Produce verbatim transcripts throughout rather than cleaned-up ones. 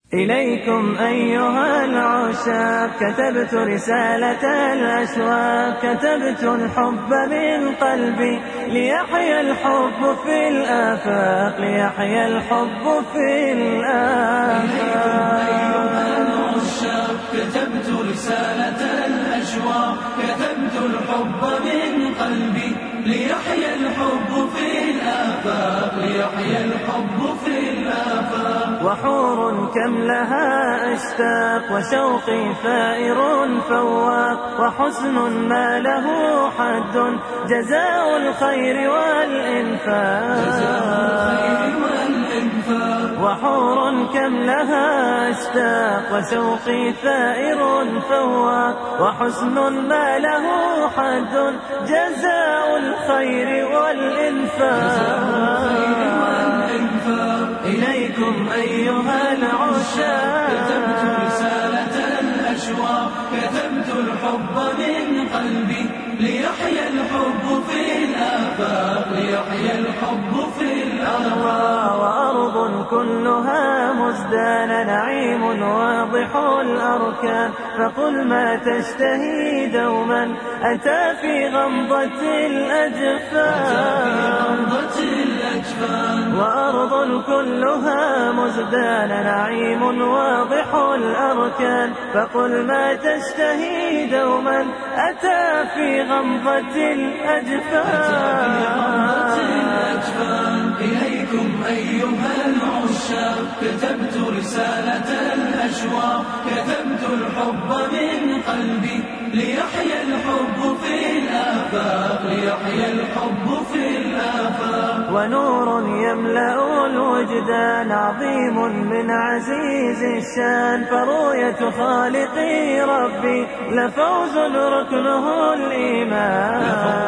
إليكم أيها العشاق كتبت رسالة الأشواق، كتبت الحب من قلبي ليحيى الحب في الآفاق، ليحيى الحب في الآفاق. إليكم أيها العشاق كتبت رسالة الأشواق، كتبت الحب من قلبي ليحيى الحب في الآفاق، ليحيى الحب في الآفاق. وحور كم لها أشتاق وشوقي ثائر فواق، وحسن ما له حد جزاء الخير والإنفاق. وحور كم لها أشتاق وشوقي ثائر فواق، وحسن ما له حد جزاء الخير والإنفاق. إليكم أيها العشاق كتبت رسالة الأشواق، كتبت الحب من قلبي ليحيى الحب في الآفاق، ليحيى الحب في الآفاق. وأرض كلها مزدان نعيم واضح الأركان، فقل ما تشتهي دوما أتى في غمضة الأجفان. وأرض كلها مزدان نعيم واضح الأركان، فقل ما تشتهي دوما أتى في غمضة الأجفان. إليكم أيها العشاق كتبت رسالة الأشواق، كتبت الحب من قلبي ليحيى الحب في الآفاق، ليحيى الحب في الآفاق. ونور يملأ الوجدان عظيم من عزيز الشان، فرؤية خالقي ربي لفوز ركنه الإيمان.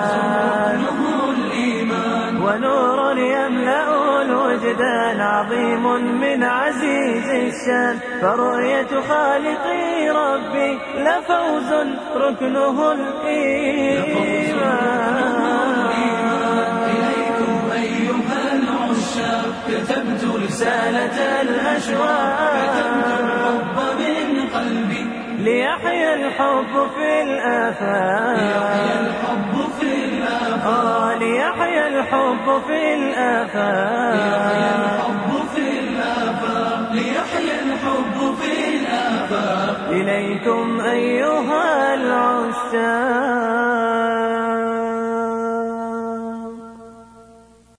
ونور يملأ الوجدان عظيم من عزيز الشان، فرؤية خالقي ربي لفوز ركنه الإيمان. إليكم أيها العشاق كتبت رسالة الأشواق، كتبت الحب من قلبي ليحيى الحب في الآفاق، ليحيى الحب في الآفاق. ليحيى الحب في الآفاق، ليحيى الحب في الآفاق، ليحيى الحب في الآفاق. إليكم أيها